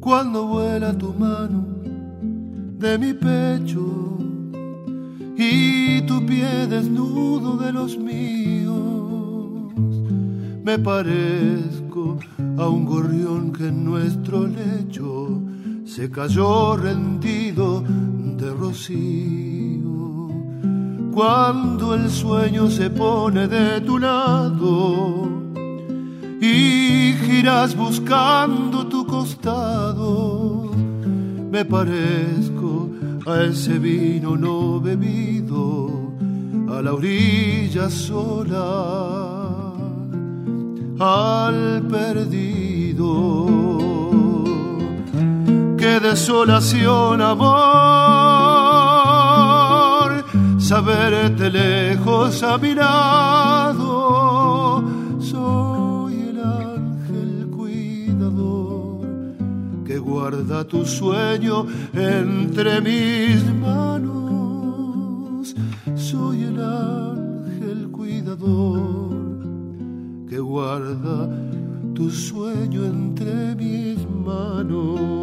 cuando vuela tu mano de mi pecho y tu pie desnudo de los míos. Me parezco a un gorrión que en nuestro lecho se cayó rendido de rocío. Cuando el sueño se pone de tu lado y giras buscando tu costado, me parezco a ese vino no bebido, a la orilla sola, al perdido. Qué desolación, amor, saberte lejos a mi lado. Soy el ángel cuidador que guarda tu sueño entre mis manos. Soy el ángel cuidador que guarda tu sueño entre mis manos.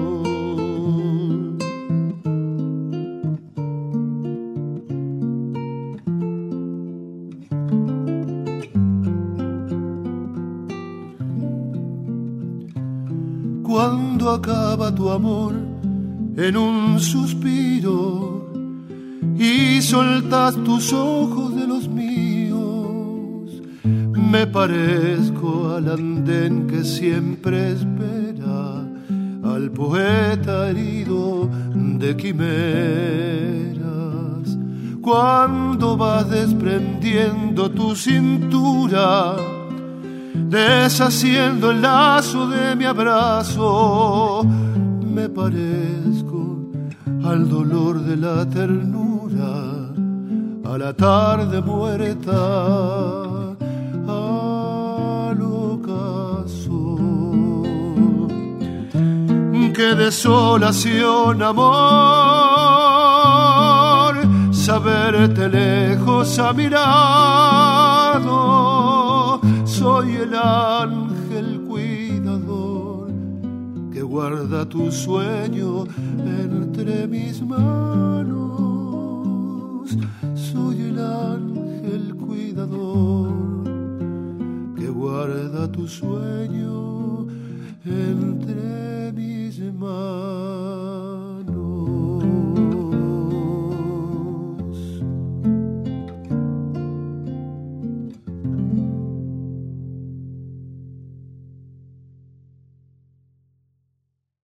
Cuando acaba tu amor en un suspiro y soltas tus ojos de los míos, me parezco al andén que siempre espera al poeta herido de quimeras. Cuando vas desprendiendo tu cintura, deshaciendo el lazo de mi abrazo, me parezco al dolor de la ternura, a la tarde muerta, al ocaso. Qué desolación, amor, saberte lejos a mi lado. Soy el ángel cuidador que guarda tu sueño entre mis manos. Soy el ángel cuidador que guarda tu sueño